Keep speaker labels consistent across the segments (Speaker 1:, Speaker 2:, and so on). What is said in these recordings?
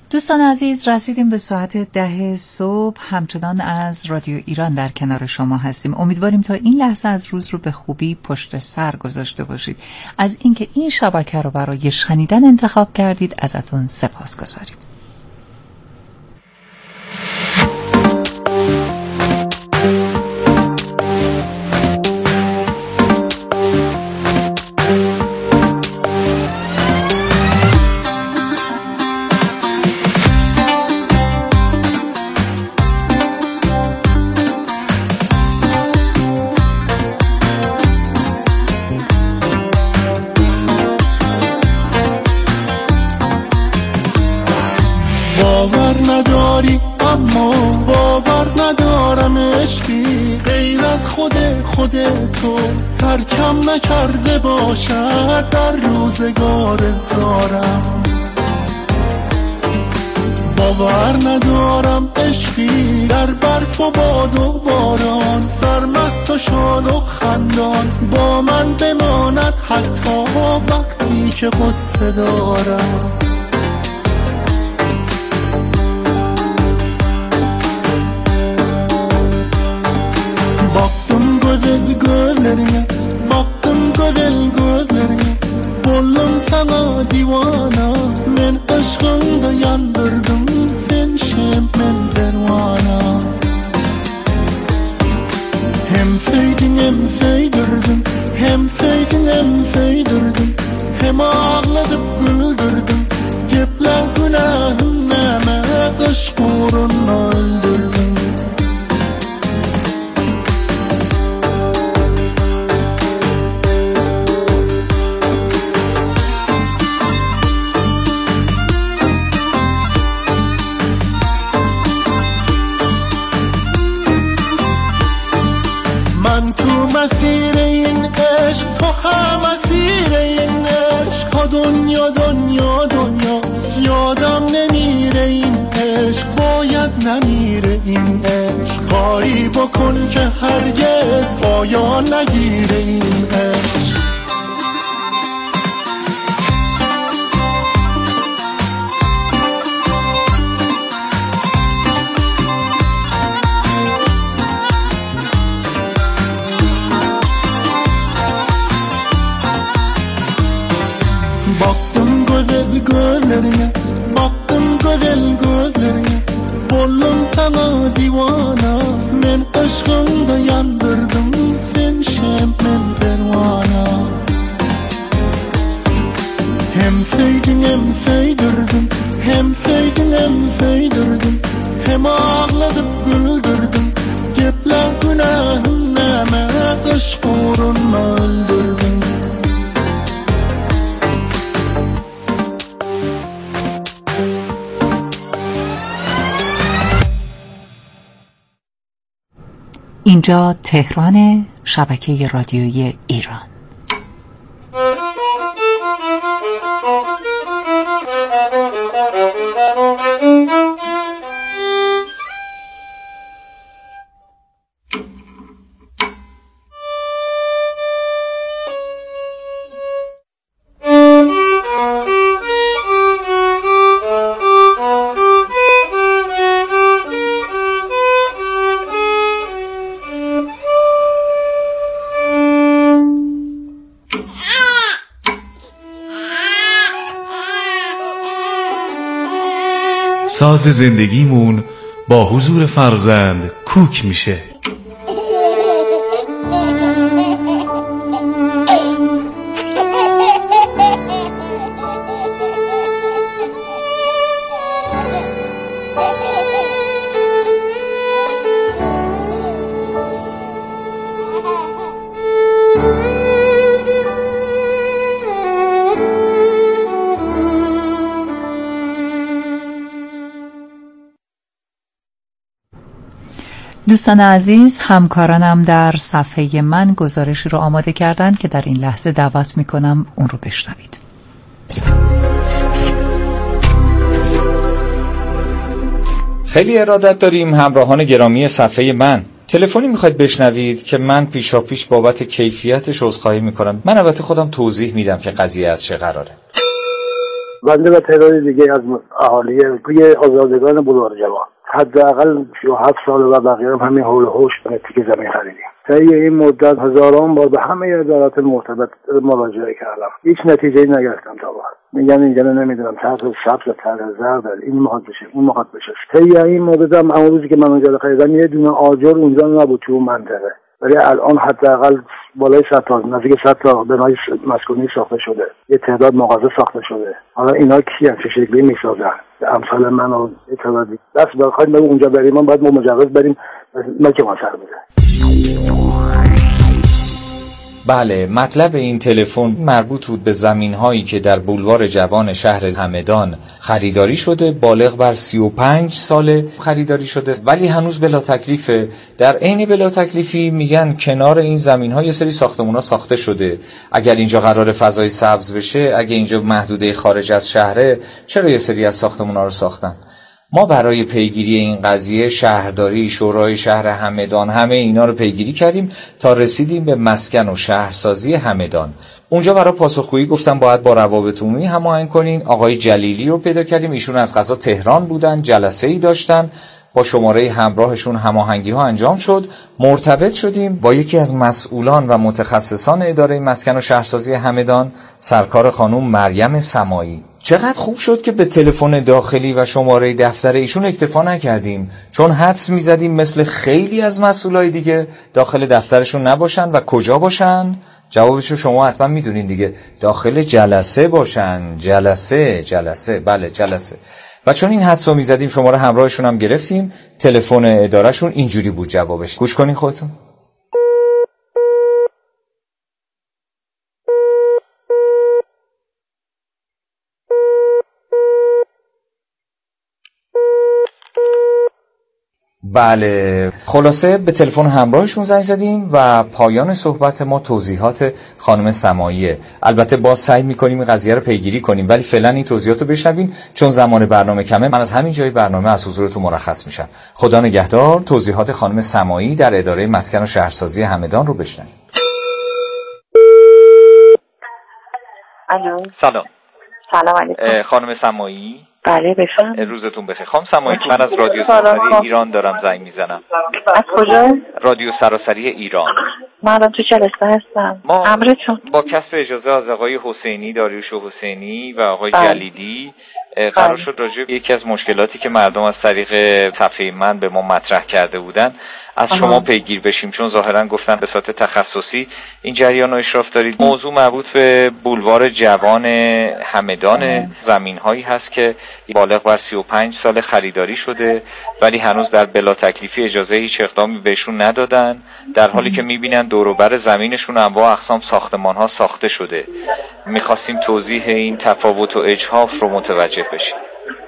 Speaker 1: دوستان عزیز، رسیدیم به ساعت 10 صبح. همچنان از رادیو ایران در کنار شما هستیم. امیدواریم تا این لحظه از روز رو به خوبی پشت سر گذاشته باشید. از اینکه این شبکه رو برای شنیدن انتخاب کردید ازتون سپاسگزاریم.
Speaker 2: اما باور ندارم عشقی غیر از خود تو ترکم نکرده باشد در روزگار زارم. باور ندارم عشقی در برف و باد و باران سرمست و شاد و خندان با من بماند حتی وقتی که غصه دارم. Baktım gözlerine Buldum sana divana Men aşkında yandırdım Sen şemmen dervana Hem sevdin hem sevdirdin Hem sevdin hem sevdirdin Hem ağladıp güldürdün Gepler günahım neme Aşk uğruna öldürdün. مسیر این عشق تو هم مسیر این عشق دنیاست یادم نمیره این عشق باید نمیره این عشق کاری بکن که هرگز پایان نگیره این عشق. Baktım gözlerine Buldum sana divana Men aşkında yandırdım Sen şemmen dervana Hem sevdin hem sevdirdin Hem sevdin hem sevdirdin Hem ağladıp güldürdün Gepler günahım neme Aşk uğruna öldürdün.
Speaker 1: اینجا تهران، شبکه رادیویی ایران.
Speaker 3: ساز زندگیمون با حضور فرزند کوک میشه.
Speaker 1: دوستان عزیز، همکارانم در صفحه من گزارشی رو آماده کردن که در این لحظه دعوت میکنم اون رو بشنوید.
Speaker 4: خیلی ارادت داریم همراهان گرامی صفحه من. تلفنی میخواید بشنوید که من پیشاپیش بابت کیفیتش عذرخواهی میکنم. من البته خودم توضیح میدم که قضیه از چه قراره.
Speaker 5: بنده و تعداد دیگه از اهالی روی آزادگان بلوار جوان حداقل 37 سال و بقیه هم همین حول و حوش تیک زمین خریدیم. طی این مدت هزاران بار به همه ادارات مرتبط مراجعه کردم، هیچ نتیجه‌ای نگرفتم تا بعد. میگن اینجا نمیدونم طرح سبز طرح زرد این میخواد بشه اون میخواد بشه. طی این مدت هم اون روزی که من اونجا خریدم یه دونه آجر اونجا نبود تو منطقه، ولی الان حداقل بالای 100 تا نزدیک 100 تا بنای مسکونی ساخته شده، یه تعداد مغازه ساخته شده. حالا اینا کیان چه شکلی میسازن؟ امثال من و تعدادی دست بخوایم به اونجا بریم ما باید مجوز بریم نه که ما سر میده.
Speaker 4: بله، مطلب این تلفن مربوط بود به زمین‌هایی که در بولوار جوان شهر همدان خریداری شده، بالغ بر 35 سال خریداری شده، ولی هنوز بلا تکلیفه. در عین بلا تکلیفی میگن کنار این زمین‌ها یه سری ساختمان‌ها ساخته شده. اگر اینجا قرار فضای سبز بشه، اگه اینجا محدوده خارج از شهره، چرا یه سری از ساختمان‌ها رو ساختن؟ ما برای پیگیری این قضیه شهرداری، شورای شهر همدان، همه اینا رو پیگیری کردیم تا رسیدیم به مسکن و شهرسازی همدان. اونجا برای پاسخگویی گفتم باید با روابط عمومی هماهنگ کنین. آقای جلیلی رو پیدا کردیم، ایشون از قضا تهران بودن، جلسه‌ای داشتن، با شماره همراهشون هماهنگی‌ها انجام شد. مرتبط شدیم با یکی از مسئولان و متخصصان اداره مسکن و شهرسازی همدان، سرکار خانم مریم سمایی. چقدر خوب شد که به تلفن داخلی و شماره دفتر ایشون اکتفا نکردیم، چون حدس می‌زدیم مثل خیلی از مسئولای دیگه داخل دفترشون نباشن. و کجا باشن؟ جوابشو شما حتما میدونین دیگه، داخل جلسه باشن. جلسه بله جلسه. و چون این حدسو می‌زدیم شماره همراهشون هم گرفتیم. تلفن ادارهشون اینجوری بود جوابش. گوش کنین خودتون. بله، خلاصه به تلفن همراهشون زنگ زدیم و پایان صحبت ما توضیحات خانم سماییه. البته باز سعی می‌کنیم این قضیه رو پیگیری کنیم، ولی فعلا این توضیحات رو بشنوین چون زمان برنامه کمه. من از همین جای برنامه از حضورتون مرخص میشم. خدا نگهدار. توضیحات خانم سمایی در اداره مسکن و شهرسازی همدان رو بشنویم.
Speaker 6: الو.
Speaker 4: سلام
Speaker 6: علیکم.
Speaker 4: خانم سمایی.
Speaker 6: بله بفرمایید.
Speaker 4: روزتون بخیر. خانم سمایی، من از رادیو سراسری ایران دارم زنگ میزنم.
Speaker 6: از کجا؟
Speaker 4: رادیو سراسری ایران.
Speaker 6: من الان تو جلسه هستم. امرتون.
Speaker 4: با کسب اجازه از آقای حسینی، داریوش حسینی و آقای جلیلی قرار شد راجع به یکی از مشکلاتی که مردم از طریق صفحه من به ما مطرح کرده بودن از شما پیگیر بشیم، چون ظاهرا گفتن به صورت تخصصی این جریان رو اشراف دارید. موضوع مربوط به بولوار جوان همدان. زمین‌هایی هست که بالغ بر 35 سال خریداری شده، ولی هنوز در بلا تکلیفی اجازه هیچ اقدامی بهشون ندادن، در حالی که می‌بینن دور و بر زمینشون انواع اقسام ساختمان‌ها ساخته شده. می‌خواستیم توضیح این تفاوت و اجحاف رو متوجه بشیم.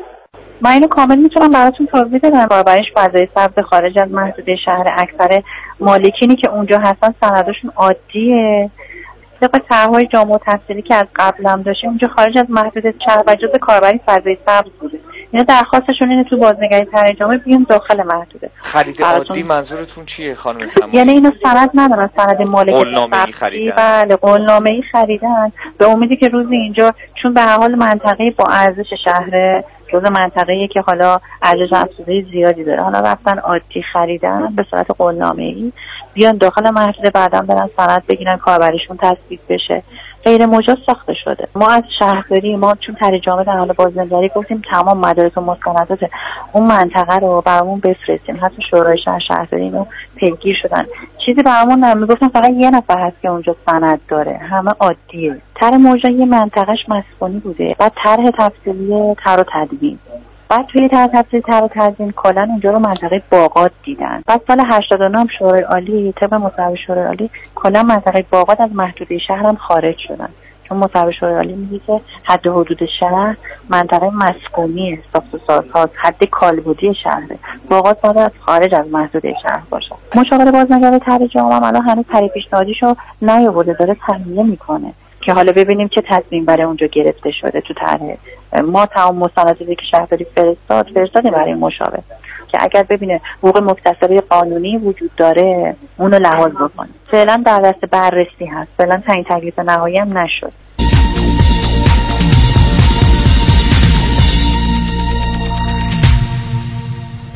Speaker 6: من اینو کامل میتونم براتون توضیح بدم. برابرش فضای سبز خارج از محدوده شهر، اکثر مالکینی که اونجا هستن سندشون عادیه، طبق طرح‌های جامع و تفصیلی که از قبل هم داشتیم اونجا خارج از محدوده شهر و جزء کاربری فضای سبز بوده. اینا درخواستشون اینه تو بازنگری طرح جامع بیان داخل محدوده.
Speaker 4: خرید عادی منظورتون چیه خانم سمایی؟
Speaker 6: یعنی اینا سند ندارن، سند مالکیت
Speaker 4: قولنامه‌ای خریدن.
Speaker 6: بله، قولنامه‌ای خریدن به امیدی که روزی اینجا، چون به هر حال منطقه با ارزش شهر، جزء منطقه‌ای که حالا ارزش افزوده زیادی داره، حالا رفتن عادی خریدن به صورت قولنامه‌ای بیان داخل محدوده، بعداً برن سند بگیرن کاربریشون تثبیت بشه. غیر مجاز ساخته شده. ما از شهرداری، ما چون طرح جامع در حال بازنگری گفتیم تمام مدارک و مستندات اون منطقه رو برامون بفرستیم. حتی شورای شهرداری اینو پیگیر شدن. چیزی برامون نمیگفتن، فقط یه نفر هست که اونجا سند داره، همه عادیه. طرح موجا یه منطقهش مسکونی بوده، بعد طرح تفصیلی طرح و تدوین، بعد توی طرح و تدوین کلا اونجا رو منطقه باغات دیدن. بعد سال 89 هم شورای عالی طبق مصوبه شورای عالی کلا منطقه باغات از محدوده شهر هم خارج شدن، چون مصوبه شورای عالی میگه که حد و حدود شهر منطقه مسکونی ساخت و سازها، حد کالبدی شهره، باغات باید خارج از محدوده شهر باشه. مشاور بازنگری طرح جامع الان هنوز طرح پیشنهادیشو نیاورده، داره تهیه میکنه که حالا ببینیم چه تصمیم برای اونجا گرفته شده. تو طرح ما تمام مستنداتی که شهرداری فرستادیم برای مشاور که اگر ببینه حقوق مکتسبه قانونی وجود داره اونو لحاظ بکنه. فعلا در دست بررسی هست، فعلا تعیین تکلیف نهایی هم نشد.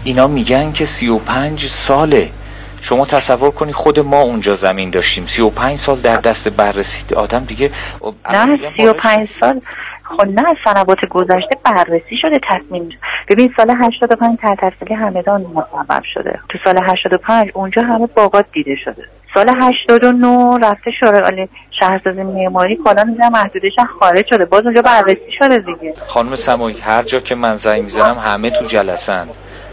Speaker 4: اینا میگن که 35 ساله. شما تصور کنی خود ما اونجا زمین داشتیم 35 سال در دست بررسی آدم دیگه.
Speaker 6: نه 35 سال خب نه، سنوات گذشته بررسی شده تصمیم. ببین سال 85 تحصیلی همدان مصوب شده، تو سال 85 اونجا همه باغات دیده شده. سال 89 رفته شورای عالی شهرسازی معماری کلا اونجا محدودش خارج شده، باز اونجا بررسی شده دیگه.
Speaker 4: خانم سمایی هر جا که من زنگ میزنم همه تو جلسن.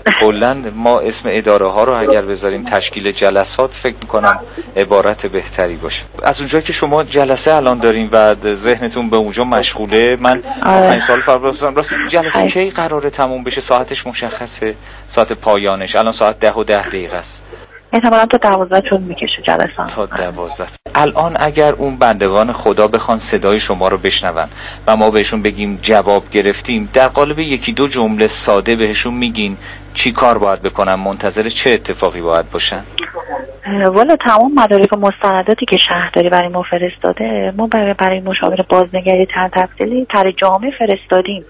Speaker 4: کلا ما اسم اداره ها رو اگر بذاریم تشکیل جلسات فکر میکنم عبارت بهتری باشه. از اونجا که شما جلسه الان داریم و ذهنتون به اونجا مشغوله، من 5 سال فرضاً راست جلسه کی قراره تموم بشه؟ ساعتش مشخصه؟ ساعت پایانش الان ساعت 10:10 است.
Speaker 6: احتمالاً تا 12 طول میکشه جلسه.
Speaker 4: تا 12. الان اگر اون بندگان خدا بخوان صدای شما رو بشنون و ما بهشون بگیم جواب گرفتیم، در قالب 1-2 جمله ساده بهشون میگین چی کار باید بکنن؟ منتظر چه اتفاقی باید باشن؟
Speaker 6: والا تمام مدارک و مستنداتی که شهرداری برای ما فرستاده، ما برای مشاور بازنگری تحصیلی طرح جامع فرستادیم.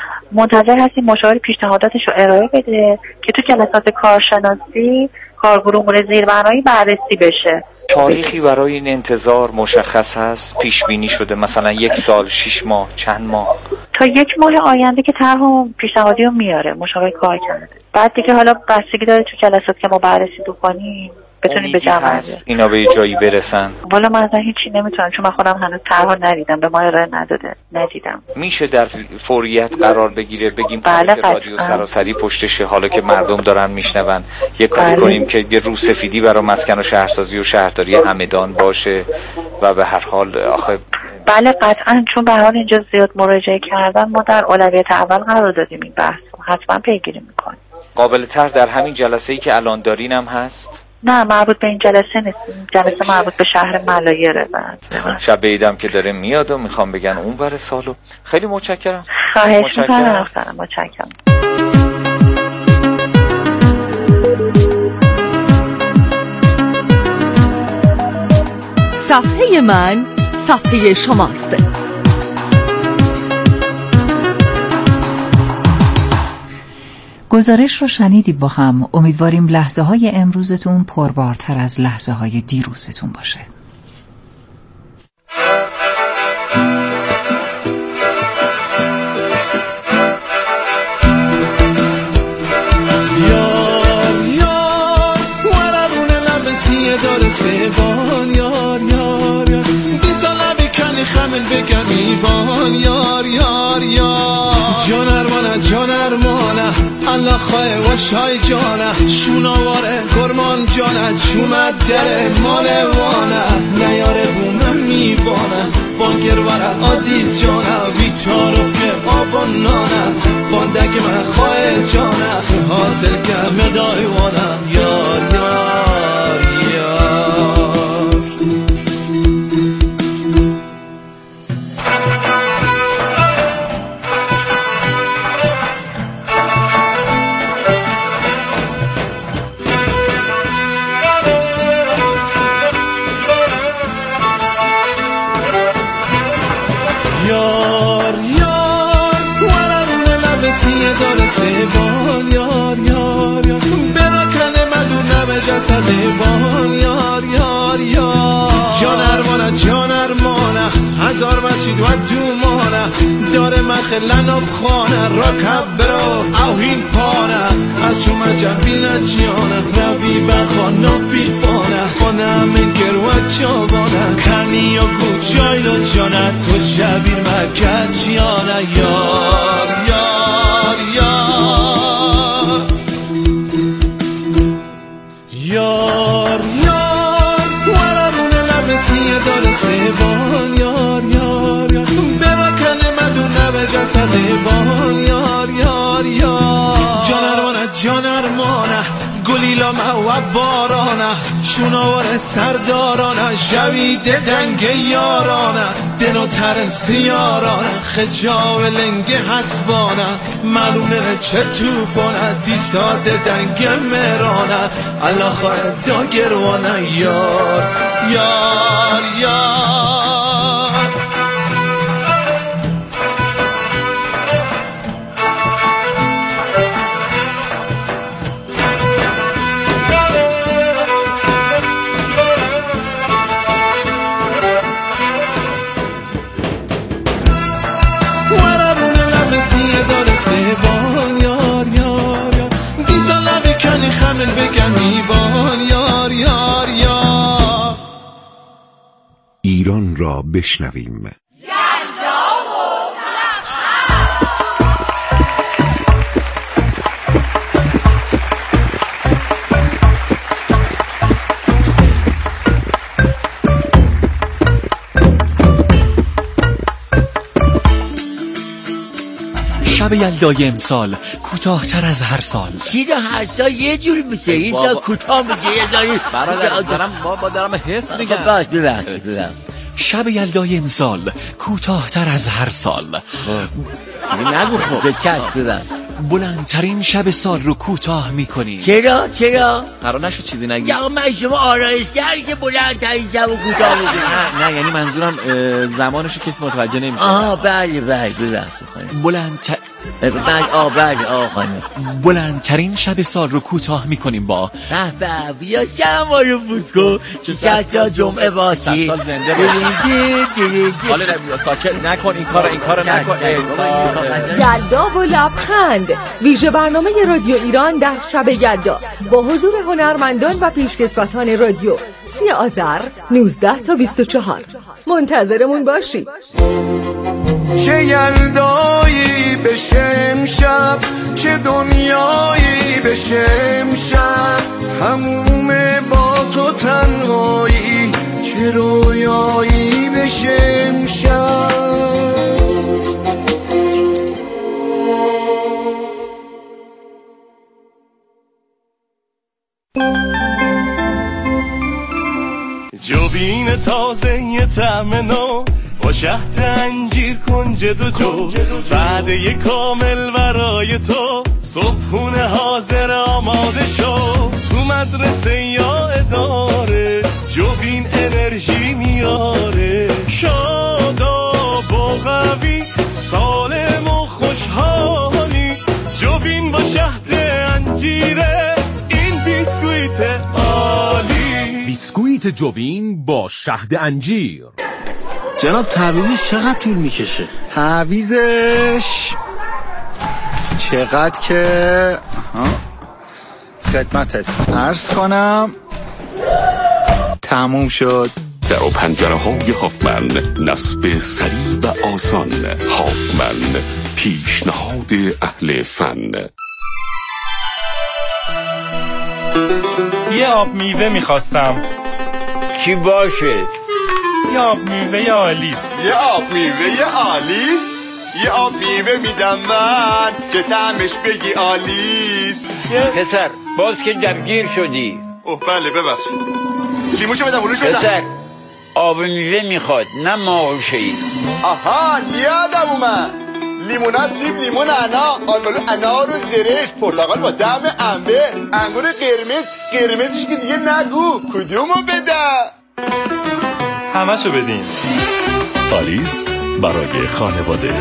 Speaker 6: منتظر هستیم مشاور پیشنهاداتش رو ارائه بده که تو جلسات کارشناسی کارگروه امور زیربنایی بررسی بشه.
Speaker 4: تاریخی برای این انتظار مشخص هست؟ پیش بینی شده مثلا 1 سال، 6 ماه، چند ماه؟
Speaker 6: تا 1 ماه آینده که طرح پیشنهادی رو میاره مشاور کار کرده، بعد دیگه حالا بستگی داره تو جلسات که ما بررسی بکنیم بتونیم به جمع بیاریم
Speaker 4: اینا به جایی برسن.
Speaker 6: والا من اصلا هیچی نمیتونم چون من خودم هنوز طرح ندیدم، به ما ارائه ندیدم.
Speaker 4: میشه در فوریت قرار بگیره بگیم
Speaker 6: بله
Speaker 4: که رادیو سراسری پشتشه، حالا که مردم دارن میشنون یه کاری کنیم که یه روسفیدی برای مسکن و شهرسازی و شهرداری همدان باشه و به هر حال آخه
Speaker 6: بله قطعا، چون به هر حال اینجا زیاد مراجعه کردن، ما در اولویت اول قرار دادیم این بحث حتما پیگیری میکنیم.
Speaker 4: قابل تر در همین جلسه‌ای که الان دارین هم هست؟
Speaker 6: نه مربوط به این جلسه نیست، جلسه مربوط به شهر ملایره.
Speaker 4: شب عیدم که داره میاد و میخوام بگن اون بر سالو. خیلی متشکرم.
Speaker 6: خواهش میکنم. متشکرم.
Speaker 7: صفحه من صفحه شماست.
Speaker 1: گزارش رو شنیدی با هم. امیدواریم لحظه های امروزتون پربارتر از لحظه های دیروزتون باشه.
Speaker 2: یار یار ورقون لبسیه داره سیبان یار یار یار دیسا لبی کنی خمل بگم ایبان یار یار یار جان ارمانه الله خواه و شای جانه شوناواره کرمان جانه جومد دره مالوانه نیاره بومه میوانه بانگر وره عزیز جانه وی تعارف که آبان نانه باندگ من خواه جانه حاصل که مدایوانه یار یار یار یار یار ورقون لبسیه داره سیبان یار یار یار براکنه مدور نبه جسد بان یار یار یار جان ارمانه هزار مچید و دومانه داره من خلناف خانه را کف برو اوهین پانه از شما جنبینه جیانه روی بخوانا بیبانه بانه من گروه جاوانه کنی یا گو جایلو جانه تو شبیر مکت جیانه یار یار یار یار یار ورقون لبسیه داره سیبان یار یار یار براکنه مدور نبه جسد بان یار یار یار جان ارمانه گلیلا و بارانه شوناوار سردارانه جوید دنگ یارانه دنو ترن سیارانه خجاو لنگ حسبانه معلومه چه توفانه دیساد دنگ مرانه الله خواهد دا گروانه یار یار یار وان یار یار یار دیزالا بکنی خمل بگنی وان یار یار یار.
Speaker 8: ایران را بشنویم.
Speaker 3: شب یلدای امسال کوتاه‌تر از هر سال.
Speaker 9: چرا هر سال یه جور میشه؟ این سال کوتاه میشه یه جایی.
Speaker 3: دارم حس میگم.
Speaker 9: ببخشید.
Speaker 3: شب یلدای امسال کوتاه‌تر از هر سال.
Speaker 9: نگو خب. به چشم ببر.
Speaker 3: بلندترین شب سال رو کوتاه میکنی.
Speaker 9: چرا؟
Speaker 3: قرار نشد چیزی نگی.
Speaker 9: یا من شما آرایشگری که بلندترین شب رو کوتاه میکنی.
Speaker 3: نه یعنی منظورم زمانشو کسی متوجه نمیشه.
Speaker 9: بله ببخشید خانم.
Speaker 3: بلندترین شب سال رو کوتاه میکنیم با
Speaker 9: بیا شما رو بود کن که 100 سال جمعه باشی.
Speaker 3: 100 سال زنده باشی. حالا ساکت نکن این کارو نکن.
Speaker 7: یلدا و لبخند، ویژه برنامه رادیو ایران در شب یلدا با حضور هنرمندان و پیشکسوتان رادیو 3 آذر 19 تا 24. منتظرمون باشید.
Speaker 2: چه یلدایی بشه امشب، چه دنیایی بشه امشب، همومه با تو تنهایی، چه رویایی بشه امشب. جوبین تازه یه طعم نو با شهد انجیر کنج دو بعد یه کامل برای تو، صبحونه حاضر آماده شو، تو مدرسه یا اداره جوبین انرژی میاره، شاداب و قوی سالم و خوشحالی، جوبین با شهد انجیره این بیسکویت عالی.
Speaker 10: بیسکویت جوبین با شهد انجیر.
Speaker 11: جناب تعویضش چقدر طول میکشه؟
Speaker 12: تعویضش چقدر که خدمتت عرض کنم تموم شد.
Speaker 13: در و پنجره های هافمن، نصب سریع و آسان. هافمن، پیشنهاد اهل فن.
Speaker 14: یه آب میوه میخواستم.
Speaker 15: چی باشه؟
Speaker 14: یه آب میوه آلیس.
Speaker 16: یه آب میوه آلیس؟ یه آب میوه میدم من که طعمش بگی آلیس.
Speaker 15: پسر باز که درگیر شدی.
Speaker 16: اوه بله ببخشید. لیموشو بدم اولوشو بدم.
Speaker 15: پسر آب میوه میخواد نه ماهوشه‌ای.
Speaker 16: آها یادم اومد. لیمونات، سیب، لیمون، آلبالو، انار و زرشت، پرتقال با دم انبه، انگور قرمزش که دیگه نگو کدومو بدم.
Speaker 14: همشو بدین.
Speaker 10: آلیس برای خانواده.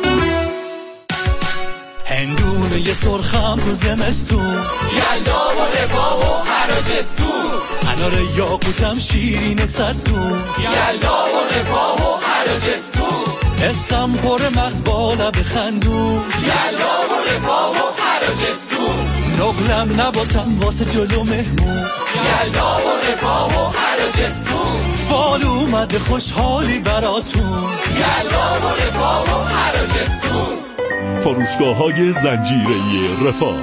Speaker 2: هندونه یه سرخم تو زمستون،
Speaker 17: یلدا و رفاه و حراجستون،
Speaker 2: انار یاقوتم شیرین صدون،
Speaker 17: یلدا و رفاه و حراجستون،
Speaker 2: اسم پر مغز بالا بخندون،
Speaker 17: یلدا و رفاه و حراجستون،
Speaker 2: نقلم نباتم واسه جلو مهمون،
Speaker 17: یلدا و رفاه و حراجستون،
Speaker 2: فال اومده خوشحالی براتون،
Speaker 17: یلدا و رفاه و حراجستون.
Speaker 10: فروشگاه‌های زنجیره‌ای رفاه.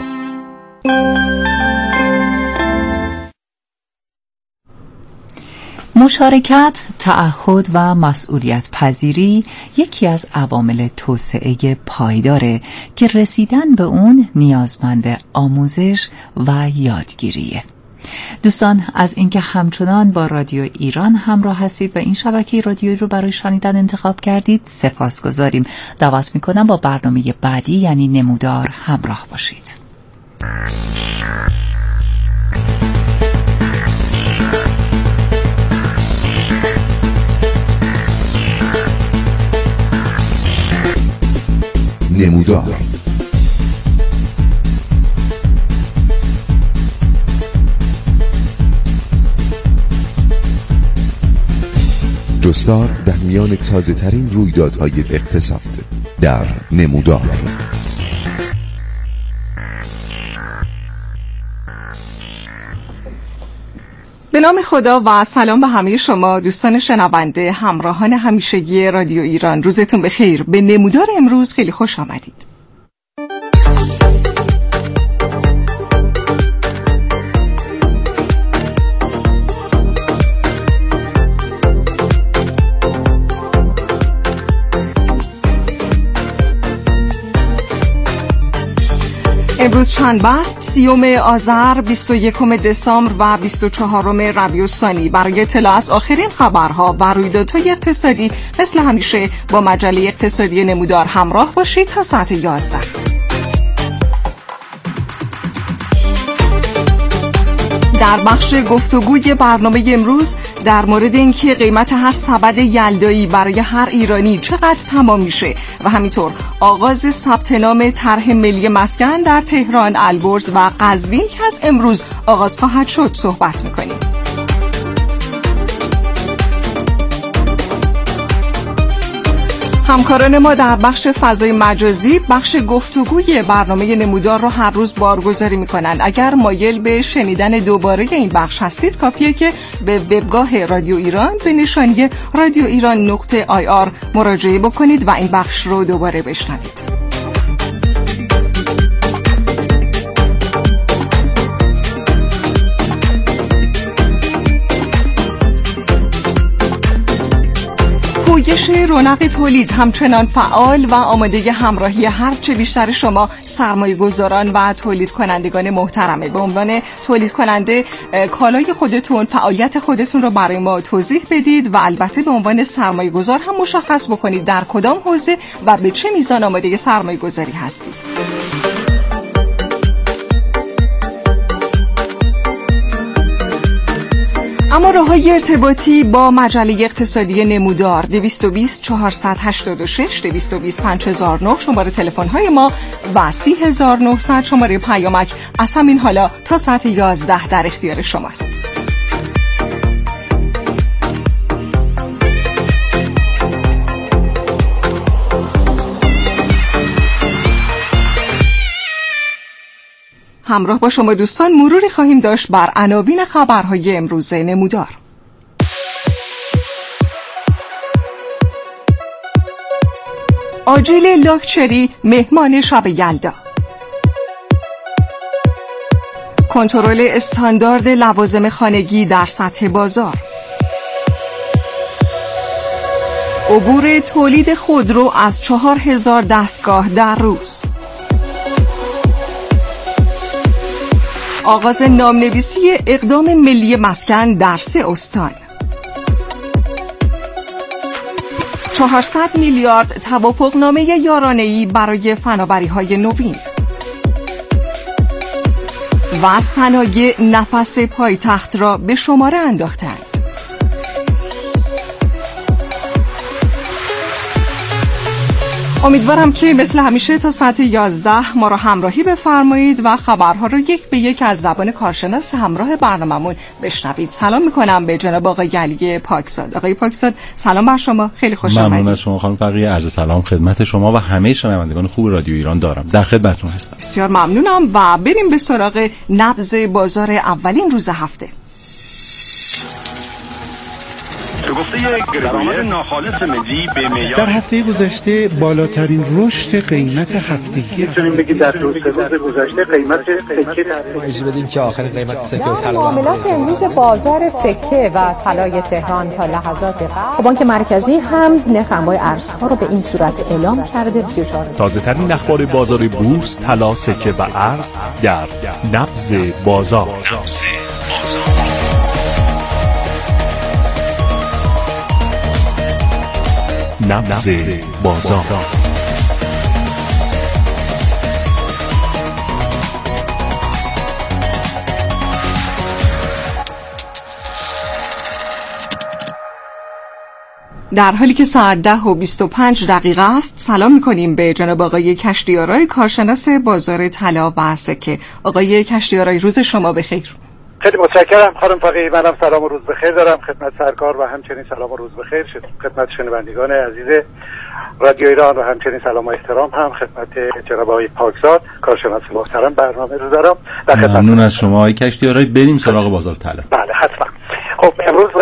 Speaker 1: مشارکت، تعهد و مسئولیت پذیری یکی از عوامل توسعه پایداره که رسیدن به اون نیازمند آموزش و یادگیریه. دوستان، از اینکه همچنان با رادیو ایران همراه هستید و این شبکه رادیویی رو برای شنیدن انتخاب کردید سپاسگزاریم. دعوت میکنم با برنامه بعدی یعنی نمودار همراه باشید.
Speaker 8: نمودار جستار در میان تازه ترین رویدادهای اقتصاد در نمودار.
Speaker 18: به نام خدا و سلام به همه شما دوستان شنونده همراهان همیشگی رادیو ایران. روزتون بخیر. به نمودار امروز خیلی خوش آمدید. امروز چند است 30 آذر، 21 دسامبر و 24 ربیع الثانی. برای اطلاع از آخرین خبرها و رویدادهای اقتصادی مثل همیشه با مجله اقتصادی نمودار همراه باشید تا ساعت 11. در بخش گفتگوی برنامه امروز در مورد اینکه قیمت هر سبد یلدایی برای هر ایرانی چقدر تمام میشه و همینطور آغاز ثبت نام طرح ملی مسکن در تهران، البرز و قزوین که از امروز آغاز خواهد شد صحبت میکنیم. همکاران ما در بخش فضای مجازی بخش گفتگوی برنامه نمودار رو هر روز بارگذاری میکنن. اگر مایل به شنیدن دوباره این بخش هستید کافیه که به وبگاه رادیو ایران به نشانی radioiran.ir مراجعه بکنید و این بخش رو دوباره بشنوید. پویش رونق تولید همچنان فعال و آماده همراهی هرچه بیشتر شما سرمایه گذاران و تولید کنندگان محترمه. به عنوان تولید کننده کالای خودتون، فعالیت خودتون رو برای ما توضیح بدید و البته به عنوان سرمایه گذار هم مشخص بکنید در کدام حوزه و به چه میزان آماده سرمایه گذاری هستید. اما راه‌های ارتباطی با مجله اقتصادی نمودار 220 486 220 5009 شماره تلفن‌های ما و 30900 شماره پیامک از همین حالا تا ساعت 11 در اختیار شماست. همراه با شما دوستان مروری خواهیم داشت بر عناوین خبرهای امروز نمودار. آجیل لاکچری مهمان شب یلدا. کنترل استاندارد لوازم خانگی در سطح بازار. عبور تولید خودرو از 4000 دستگاه در روز. آغاز نامنویسی اقدام ملی مسکن در 3 استان. 400 میلیارد توافقنامه یارانه‌ای برای فناوری‌های نوین. و صنایع نفس پایتخت را به شماره انداختند. امیدوارم که مثل همیشه تا ساعت 11 ما را همراهی بفرمایید و خبرها رو یک به یک از زبان کارشناس همراه برنامه‌مون بشنوید. سلام میکنم به جناب آقای علی پاکزاد. آقای پاکزاد سلام بر شما، خیلی خوش آمدید.
Speaker 19: ممنون از شما خانم فقیه. عرض سلام خدمت شما و همه شنوندگان خوب رادیو ایران دارم. در خدمتتون هستم.
Speaker 18: بسیار ممنونم و بریم به سراغ نبض بازار اولین روز هفته.
Speaker 20: در هفته گذشته بالاترین رشد قیمت هفتگی
Speaker 5: میتونیم بگید در روز گذشته قیمت سکه
Speaker 21: در بدیم که آخرین قیمت سکه و طلا
Speaker 22: معاملات امروز بازار سکه و طلای تهران تا لحظات قبل بانک مرکزی هم نرخ انواع ارزها رو به این صورت اعلام کرده. 34
Speaker 10: تازه‌ترین اخبار بازار بورس، طلا، سکه و ارز در نبض بازار. نبض بازار.
Speaker 18: در حالی که ساعت 10:25 است سلام می‌کنیم به جناب آقای کشتیارای کارشناس بازار طلا و سکه. آقای کشتیارای روز شما بخیر.
Speaker 5: خیلی متشکرم خانم فقیه. منم سلام و روز بخیر دارم خدمت سرکار و همچنین سلام و روز بخیر خدمت شنوندگان عزیز رادیو ایران و همچنین سلام و احترام هم خدمت جناب آقای پاکزاد کارشناس محترم برنامه رو دارم.
Speaker 19: ممنون از شما آقای کشتیارای. بریم سراغ بازار طلا.
Speaker 5: بله حتما.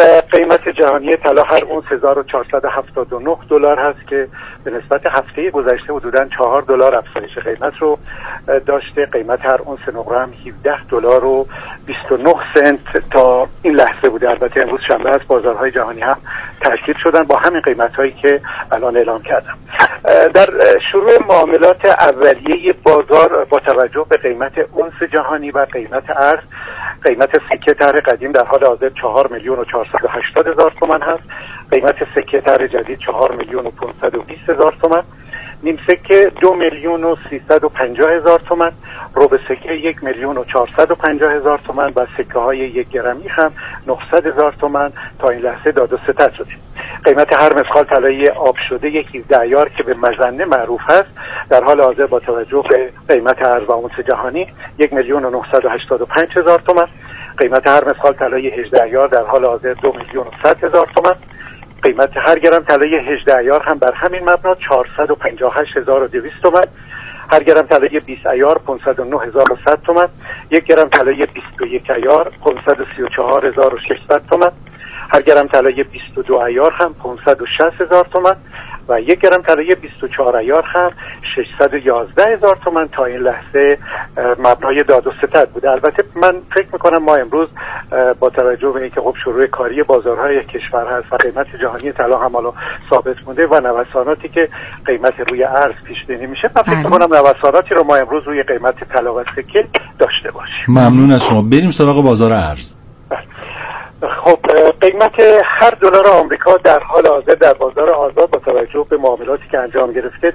Speaker 5: قیمت جهانی طلا هر اونس 1479 دلار هست که به نسبت هفته گذشته حدوداً 4 دلار افزایش قیمت رو داشته. قیمت هر اونس نقره هم 17 دلار و 29 سنت تا این لحظه بوده. البته امروز شنبه است، بازارهای جهانی هم تشکیل شدن با همین قیمت‌هایی که الان اعلام کردم. در شروع معاملات اولیه بازار با توجه به قیمت اونس جهانی و قیمت ارز، قیمت سکه طرح قدیم در حال حاضر 4,480,000 تومان هست. قیمت سکه طرح جدید 4,520,000 تومان. نیم سکه 2,350,000 تومان. ربع سکه 1,450,000 تومان و سکه های 1 گرمی هم 900,000 تومان تا این لحظه داد و ستد شده. قیمت هر مسخال طلایی آب شده 17 عیار که به مظنه معروف هست در حال حاضر با توجه به قیمت ارز و اونس جهانی 1,985,000 تومان. قیمت هر مسخال طلایی 18 عیار در حال حاضر 2,100,000 تومان. قیمت هر گرم طلای 18 عیار هم بر همین مبنا 458,200 تومان. هر گرم طلای 20 عیار 509,100 تومان. 1 گرم طلای 21 عیار 534,600 تومان. هر گرم طلای 22 عیار هم 560,000 تومان و 1 گرم طلای 24 عیار هم 611,000 تومان تا این لحظه مبنای داد و ستد بوده. البته من فکر میکنم ما امروز با توجه به اینکه خب شروع کاری بازارهای کشور هست و قیمت جهانی طلا هم حالا ثابت مونده و نوساناتی که قیمت روی ارز پیش بینی میشه، من فکر میکنم نوساناتی رو ما امروز روی قیمت طلا و سکه داشته باشیم.
Speaker 19: ممنون از شما. بریم سراغ بازار ارز.
Speaker 5: خب قیمت هر دلار آمریکا در حال حاضر در بازار آزاد با توجه به معاملاتی که انجام گرفته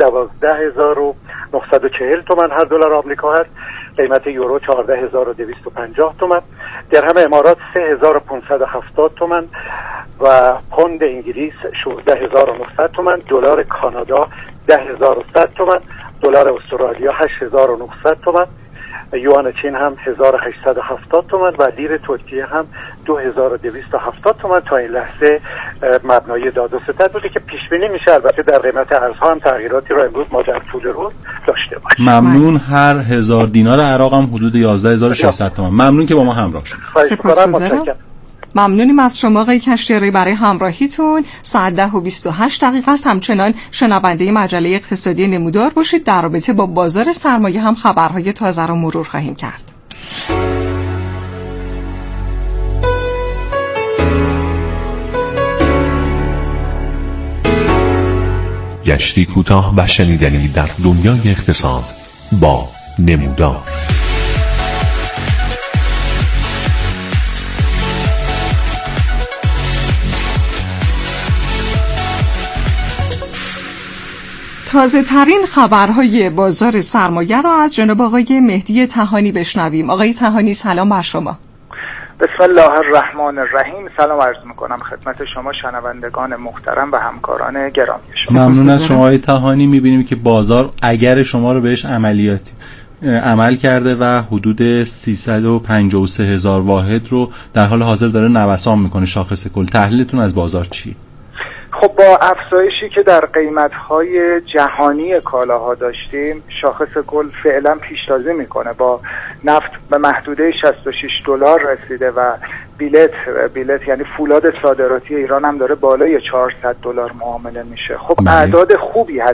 Speaker 5: 12,940 تومان هر دلار آمریکا هست. قیمت یورو 14,250 تومان. درهم امارات 3,570 تومان و پوند انگلیس 16,900 تومان. دلار کانادا 10,100 تومان. دلار استرالیا 8,900 تومان. یوان چین هم 1,870 تومان و لیر ترکیه هم 2,270 تومان تا این لحظه مبنای داد و ستد بوده که پیش بینی میشه البته در قیمت ارزها هم تغییراتی رو امروز ما در طول روز داشته باشیم.
Speaker 19: ممنون. هر 1000 دینار عراق هم حدود 11,600 تومان. ممنون که با ما همراه شدید.
Speaker 18: سپاسگزارم. ممنونیم از شما آقای کشتیاری برای همراهیتون. ساعت 10:28 است. همچنان شنونده مجله اقتصادی نمودار باشید. در رابطه با بازار سرمایه هم خبرهای تازه رو مرور خواهیم کرد.
Speaker 10: گشتی کوتاه و شنیدنی در دنیای اقتصاد با نمودار.
Speaker 18: تازه ترین خبرهای بازار سرمایه را از جناب آقای مهدی طحانی بشنویم. آقای طحانی سلام بر شما.
Speaker 4: بسم الله الرحمن الرحیم. سلام عرض میکنم خدمت شما شنوندگان محترم و همکاران گرامی.
Speaker 19: ممنون از شما آقای طحانی. میبینیم که بازار اگر شما رو بهش عملیاتی عمل کرده و حدود 353,000 واحد رو در حال حاضر داره نوسان میکنه شاخص کل. تحلیلتون از بازار چیه؟
Speaker 4: خب با افزایشی که در قیمت‌های جهانی کالاها داشتیم، شاخص کل فعلا پیشتازی میکنه. با نفت به محدوده 66 دلار رسیده و بیلت یعنی فولاد صادراتی ایران هم داره بالای 400 دلار معامله میشه. خب اعداد خوبی هست